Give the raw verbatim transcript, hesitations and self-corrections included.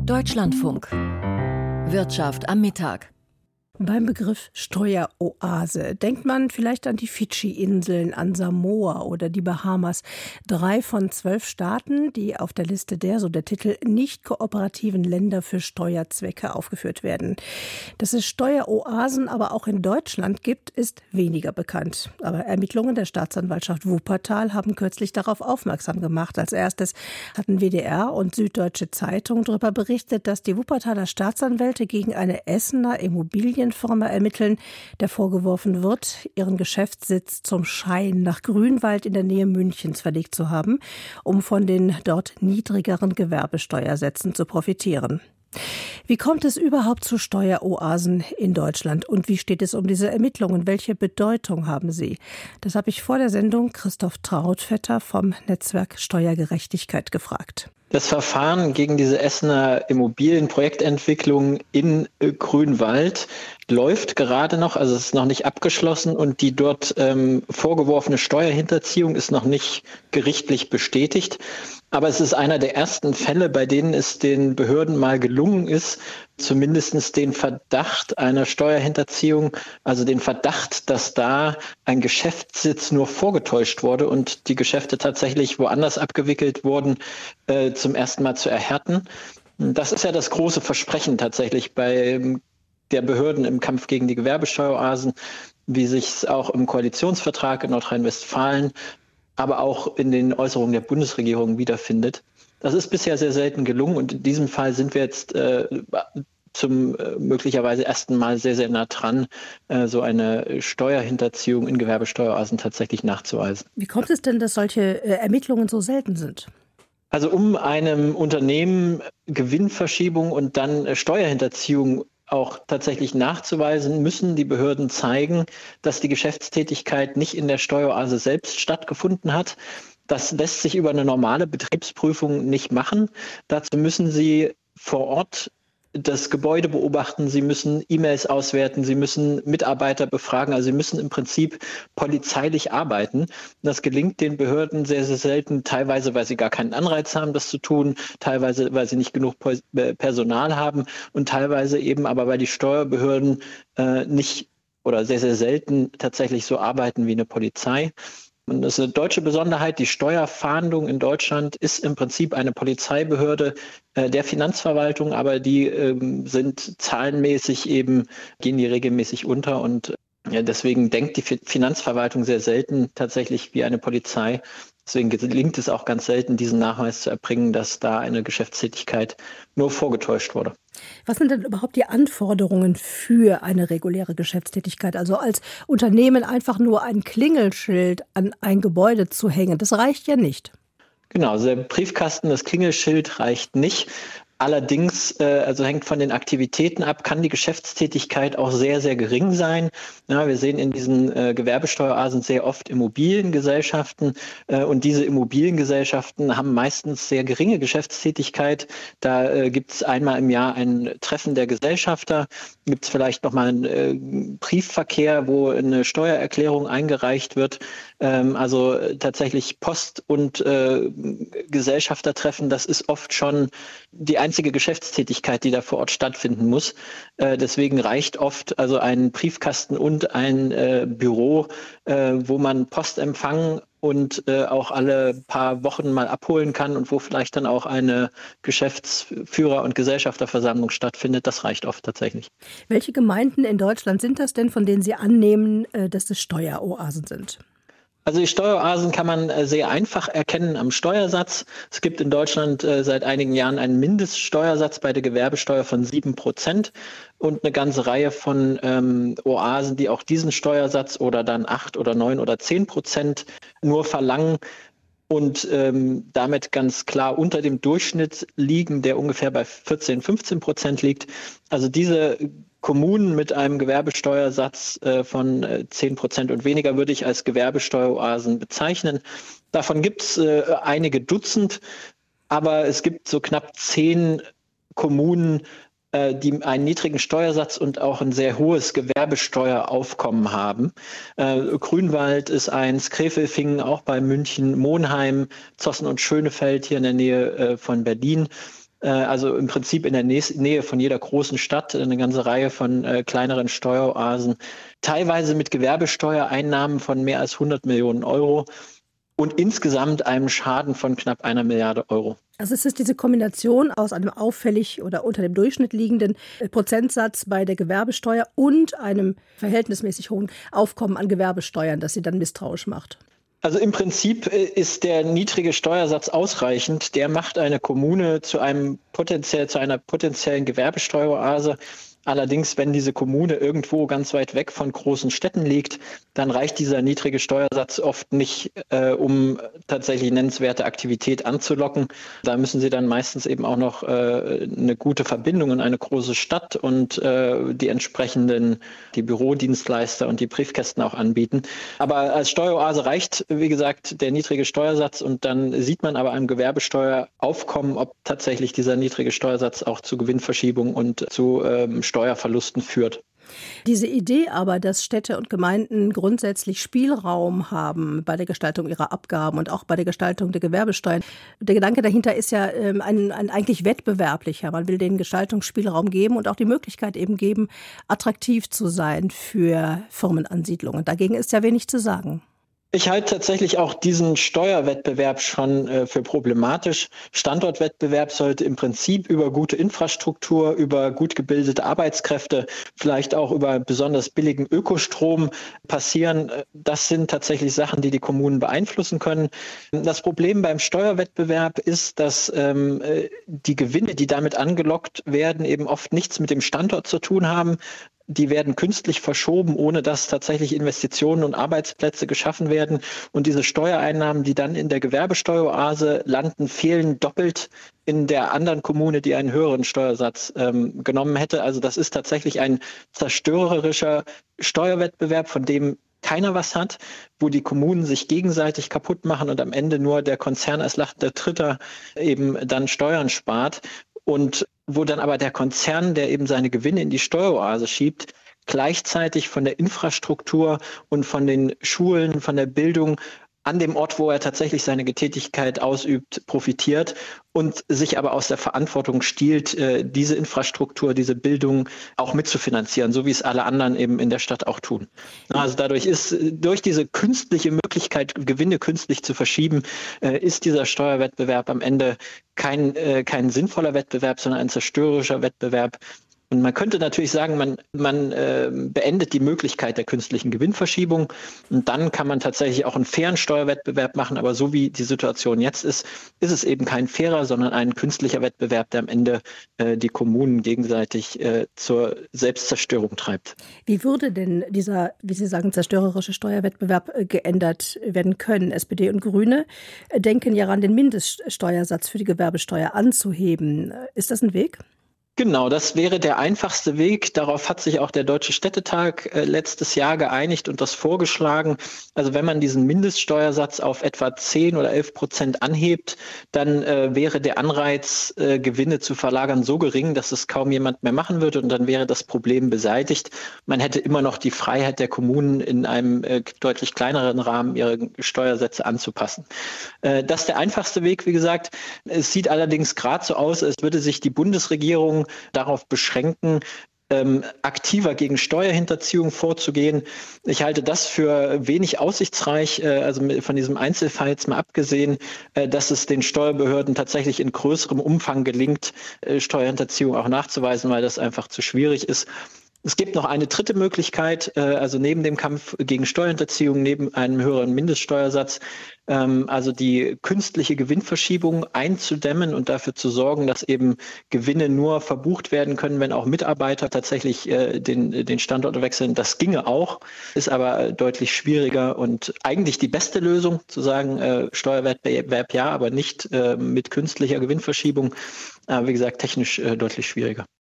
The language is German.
Deutschlandfunk. Wirtschaft am Mittag. Beim Begriff Steueroase denkt man vielleicht an die Fidschi-Inseln, an Samoa oder die Bahamas. Drei von zwölf Staaten, die auf der Liste der, so der Titel, nicht kooperativen Länder für Steuerzwecke aufgeführt werden. Dass es Steueroasen aber auch in Deutschland gibt, ist weniger bekannt. Aber Ermittlungen der Staatsanwaltschaft Wuppertal haben kürzlich darauf aufmerksam gemacht. Als erstes hatten W D R und Süddeutsche Zeitung darüber berichtet, dass die Wuppertaler Staatsanwälte gegen eine Essener Immobilien Firma ermitteln, der vorgeworfen wird, ihren Geschäftssitz zum Schein nach Grünwald in der Nähe Münchens verlegt zu haben, um von den dort niedrigeren Gewerbesteuersätzen zu profitieren. Wie kommt es überhaupt zu Steueroasen in Deutschland und wie steht es um diese Ermittlungen? Welche Bedeutung haben sie? Das habe ich vor der Sendung Christoph Trautvetter vom Netzwerk Steuergerechtigkeit gefragt. Das Verfahren gegen diese Essener Immobilienprojektentwicklung in Grünwald läuft gerade noch, also es ist noch nicht abgeschlossen und die dort ähm, vorgeworfene Steuerhinterziehung ist noch nicht gerichtlich bestätigt. Aber es ist einer der ersten Fälle, bei denen es den Behörden mal gelungen ist, zumindest den Verdacht einer Steuerhinterziehung, also den Verdacht, dass da ein Geschäftssitz nur vorgetäuscht wurde und die Geschäfte tatsächlich woanders abgewickelt wurden, äh, zum ersten Mal zu erhärten. Das ist ja das große Versprechen tatsächlich bei der Behörden im Kampf gegen die Gewerbesteueroasen, wie sich es auch im Koalitionsvertrag in Nordrhein-Westfalen, aber auch in den Äußerungen der Bundesregierung wiederfindet. Das ist bisher sehr selten gelungen und in diesem Fall sind wir jetzt äh, zum äh, möglicherweise ersten Mal sehr, sehr nah dran, äh, so eine Steuerhinterziehung in Gewerbesteueroasen tatsächlich nachzuweisen. Wie kommt es denn, dass solche äh, Ermittlungen so selten sind? Also um einem Unternehmen Gewinnverschiebung und dann äh, Steuerhinterziehung auch tatsächlich nachzuweisen, müssen die Behörden zeigen, dass die Geschäftstätigkeit nicht in der Steueroase selbst stattgefunden hat. Das lässt sich über eine normale Betriebsprüfung nicht machen. Dazu müssen sie vor Ort das Gebäude beobachten, sie müssen E-Mails auswerten, sie müssen Mitarbeiter befragen, also sie müssen im Prinzip polizeilich arbeiten. Das gelingt den Behörden sehr, sehr selten, teilweise, weil sie gar keinen Anreiz haben, das zu tun, teilweise, weil sie nicht genug Personal haben und teilweise eben aber, weil die Steuerbehörden äh, nicht oder sehr, sehr selten tatsächlich so arbeiten wie eine Polizei. Und das ist eine deutsche Besonderheit. Die Steuerfahndung in Deutschland ist im Prinzip eine Polizeibehörde äh, der Finanzverwaltung, aber die ähm, sind zahlenmäßig eben, gehen die regelmäßig unter und ja, deswegen denkt die Finanzverwaltung sehr selten tatsächlich wie eine Polizei. Deswegen gelingt es auch ganz selten, diesen Nachweis zu erbringen, dass da eine Geschäftstätigkeit nur vorgetäuscht wurde. Was sind denn überhaupt die Anforderungen für eine reguläre Geschäftstätigkeit? Also als Unternehmen einfach nur ein Klingelschild an ein Gebäude zu hängen, das reicht ja nicht. Genau, also der Briefkasten, das Klingelschild reicht nicht. Allerdings, äh, also hängt von den Aktivitäten ab, kann die Geschäftstätigkeit auch sehr, sehr gering sein. Ja, wir sehen in diesen äh, Gewerbesteueroasen sehr oft Immobiliengesellschaften äh, und diese Immobiliengesellschaften haben meistens sehr geringe Geschäftstätigkeit. Da äh, gibt es einmal im Jahr ein Treffen der Gesellschafter, gibt es vielleicht nochmal einen äh, Briefverkehr, wo eine Steuererklärung eingereicht wird. Ähm, also tatsächlich Post- und äh, Gesellschaftertreffen, das ist oft schon die einzige Geschäftstätigkeit, die da vor Ort stattfinden muss. Äh, deswegen reicht oft also ein Briefkasten und ein äh, Büro, äh, wo man Post empfangen und äh, auch alle paar Wochen mal abholen kann und wo vielleicht dann auch eine Geschäftsführer- und Gesellschafterversammlung stattfindet. Das reicht oft tatsächlich. Welche Gemeinden in Deutschland sind das denn, von denen Sie annehmen, äh, dass es Steueroasen sind? Also die Steueroasen kann man sehr einfach erkennen am Steuersatz. Es gibt in Deutschland äh, seit einigen Jahren einen Mindeststeuersatz bei der Gewerbesteuer von sieben Prozent und eine ganze Reihe von ähm, Oasen, die auch diesen Steuersatz oder dann acht oder neun oder zehn Prozent nur verlangen und ähm, damit ganz klar unter dem Durchschnitt liegen, der ungefähr bei vierzehn, fünfzehn Prozent liegt. Also diese Kommunen mit einem Gewerbesteuersatz äh, von äh, zehn Prozent und weniger würde ich als Gewerbesteueroasen bezeichnen. Davon gibt es äh, einige Dutzend, aber es gibt so knapp zehn Kommunen, äh, die einen niedrigen Steuersatz und auch ein sehr hohes Gewerbesteueraufkommen haben. Äh, Grünwald ist eins, Gräfelfingen auch bei München, Monheim, Zossen und Schönefeld hier in der Nähe äh, von Berlin. also im Prinzip in der Nähe von jeder großen Stadt, eine ganze Reihe von äh, kleineren Steueroasen, teilweise mit Gewerbesteuereinnahmen von mehr als hundert Millionen Euro und insgesamt einem Schaden von knapp einer Milliarde Euro. Also es ist diese Kombination aus einem auffällig oder unter dem Durchschnitt liegenden Prozentsatz bei der Gewerbesteuer und einem verhältnismäßig hohen Aufkommen an Gewerbesteuern, das sie dann misstrauisch macht. Also im Prinzip ist der niedrige Steuersatz ausreichend. Der macht eine Kommune zu einem potenziell, zu einer potenziellen Gewerbesteueroase. Allerdings, wenn diese Kommune irgendwo ganz weit weg von großen Städten liegt, dann reicht dieser niedrige Steuersatz oft nicht, äh, um tatsächlich nennenswerte Aktivität anzulocken. Da müssen sie dann meistens eben auch noch äh, eine gute Verbindung in eine große Stadt und äh, die entsprechenden, die Bürodienstleister und die Briefkästen auch anbieten. Aber als Steueroase reicht, wie gesagt, der niedrige Steuersatz und dann sieht man aber am Gewerbesteueraufkommen, ob tatsächlich dieser niedrige Steuersatz auch zu Gewinnverschiebung und zu ähm, Steuerverlusten führt. Diese Idee aber, dass Städte und Gemeinden grundsätzlich Spielraum haben bei der Gestaltung ihrer Abgaben und auch bei der Gestaltung der Gewerbesteuern. Der Gedanke dahinter ist ja ähm, ein, ein eigentlich wettbewerblicher. Man will denen Gestaltungsspielraum geben und auch die Möglichkeit eben geben, attraktiv zu sein für Firmenansiedlungen. Dagegen ist ja wenig zu sagen. Ich halte tatsächlich auch diesen Steuerwettbewerb schon äh, für problematisch. Standortwettbewerb sollte im Prinzip über gute Infrastruktur, über gut gebildete Arbeitskräfte, vielleicht auch über besonders billigen Ökostrom passieren. Das sind tatsächlich Sachen, die die Kommunen beeinflussen können. Das Problem beim Steuerwettbewerb ist, dass ähm, die Gewinne, die damit angelockt werden, eben oft nichts mit dem Standort zu tun haben. Die werden künstlich verschoben, ohne dass tatsächlich Investitionen und Arbeitsplätze geschaffen werden. Und diese Steuereinnahmen, die dann in der Gewerbesteueroase landen, fehlen doppelt in der anderen Kommune, die einen höheren Steuersatz ähm, genommen hätte. Also das ist tatsächlich ein zerstörerischer Steuerwettbewerb, von dem keiner was hat, wo die Kommunen sich gegenseitig kaputt machen und am Ende nur der Konzern als lachender Dritter eben dann Steuern spart. Und wo dann aber der Konzern, der eben seine Gewinne in die Steueroase schiebt, gleichzeitig von der Infrastruktur und von den Schulen, von der Bildung an dem Ort, wo er tatsächlich seine Tätigkeit ausübt, profitiert und sich aber aus der Verantwortung stiehlt, diese Infrastruktur, diese Bildung auch mitzufinanzieren, so wie es alle anderen eben in der Stadt auch tun. Also dadurch ist, durch diese künstliche Möglichkeit, Gewinne künstlich zu verschieben, ist dieser Steuerwettbewerb am Ende kein, kein sinnvoller Wettbewerb, sondern ein zerstörerischer Wettbewerb. Und man könnte natürlich sagen, man, man äh, beendet die Möglichkeit der künstlichen Gewinnverschiebung und dann kann man tatsächlich auch einen fairen Steuerwettbewerb machen. Aber so wie die Situation jetzt ist, ist es eben kein fairer, sondern ein künstlicher Wettbewerb, der am Ende äh, die Kommunen gegenseitig äh, zur Selbstzerstörung treibt. Wie würde denn dieser, wie Sie sagen, zerstörerische Steuerwettbewerb äh, geändert werden können? S P D und Grüne äh, denken ja daran, den Mindeststeuersatz für die Gewerbesteuer anzuheben. Ist das ein Weg? Genau, das wäre der einfachste Weg. Darauf hat sich auch der Deutsche Städtetag äh, letztes Jahr geeinigt und das vorgeschlagen. Also wenn man diesen Mindeststeuersatz auf etwa zehn oder elf Prozent anhebt, dann äh, wäre der Anreiz, äh, Gewinne zu verlagern, so gering, dass es kaum jemand mehr machen würde und dann wäre das Problem beseitigt. Man hätte immer noch die Freiheit der Kommunen, in einem äh, deutlich kleineren Rahmen ihre Steuersätze anzupassen. Äh, das ist der einfachste Weg, wie gesagt. Es sieht allerdings gerade so aus, als würde sich die Bundesregierung darauf beschränken, ähm, aktiver gegen Steuerhinterziehung vorzugehen. Ich halte das für wenig aussichtsreich, äh, also von diesem Einzelfall jetzt mal abgesehen, äh, dass es den Steuerbehörden tatsächlich in größerem Umfang gelingt, äh, Steuerhinterziehung auch nachzuweisen, weil das einfach zu schwierig ist. Es gibt noch eine dritte Möglichkeit, also neben dem Kampf gegen Steuerhinterziehung, neben einem höheren Mindeststeuersatz, also die künstliche Gewinnverschiebung einzudämmen und dafür zu sorgen, dass eben Gewinne nur verbucht werden können, wenn auch Mitarbeiter tatsächlich den, den Standort wechseln. Das ginge auch, ist aber deutlich schwieriger und eigentlich die beste Lösung, zu sagen, Steuerwettbewerb ja, aber nicht mit künstlicher Gewinnverschiebung. Aber wie gesagt, technisch deutlich schwieriger.